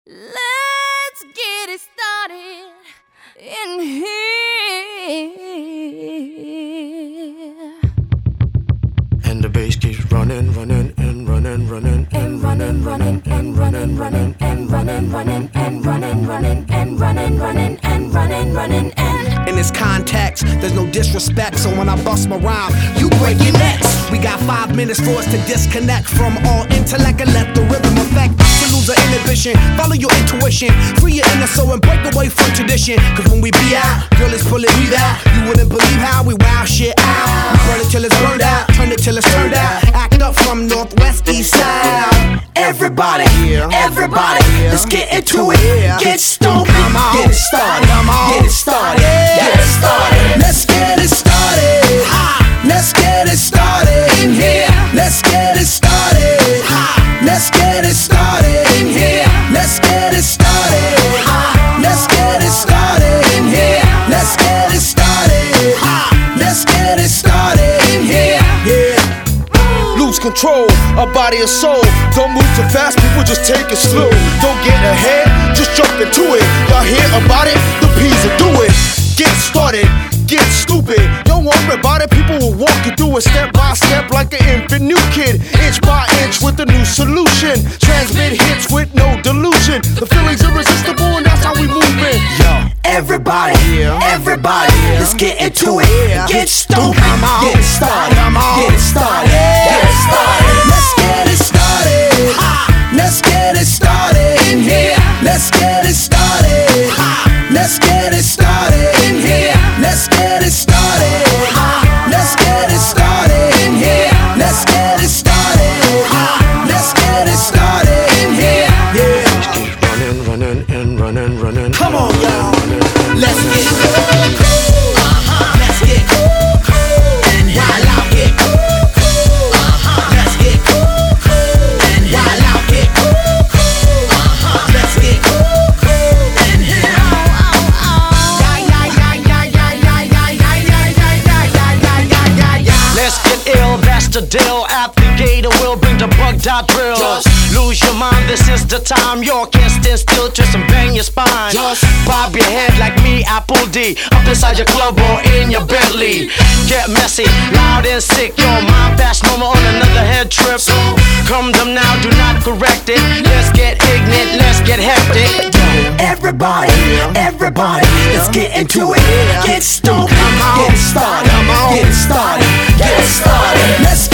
Let's get it started in here. And the bass keeps running, running, and running, running, and running, running, and running, running, and running, running, and running, running, and running, running, and running, running, and in this context, there's no disrespect, so when I bust my rhyme, you break your necks. We got 5 minutes for us to disconnect from all intellect and let the rhythm affect. To lose our inhibition, follow your intuition, free your inner soul and break away from tradition. Cause when we be out, girl, it's pulling me out. You wouldn't believe how we wow shit out. We burn it till it's burned out, turn it till it's turned out. Act up from northwest, east side. Everybody, everybody, let's get into it. Get stoked, get it started, get it started, get it started. Let's get it started. Let's get it started in here. Let's get it started. Let's get it started in here. Let's get it started. Let's get it started in here. Let's get it started. Let's get it started in here. Yeah. Lose control of body and soul. Don't move too fast, people just take it slow. Don't get ahead, just jump into it. Y'all hear about it? The P's will do it. Get started, get stupid. Don't worry about it, people will walk you through it step by step like an infant new kid. Inch by inch with a new solution. Transmit hits with no delusion. The feeling's irresistible and that's how we move it. Yo, everybody, everybody, let's get into it. Get stupid, get it started, get it started, get it started. Let's get it started. Let's get it started in here. Let's get it started. Let's get it started in here. Let's get it started. Let's get it started in here. Let's get it started. Let's get it started in here. Yeah. keep running, running, and running, running. Come on, y'all. Let's get cool. Let's get cool. And while I get cool. Let's get cool. And while I get cool. Let's get cool. And let's get ill, that's the deal. Applicator will bring the bugged out drill. Lose your mind, this is the time. You can't stand still, twist and bang your spine. Bob your head like me, Apple D. Up inside your club or in your Bentley. Get messy, loud and sick. Your mind fast, no more on another head trip. So come them now, do not correct it. Let's get ignorant, let's get hectic. everybody, everybody, let's get into it. Get stoked, get it started, get it started, get it started. Let's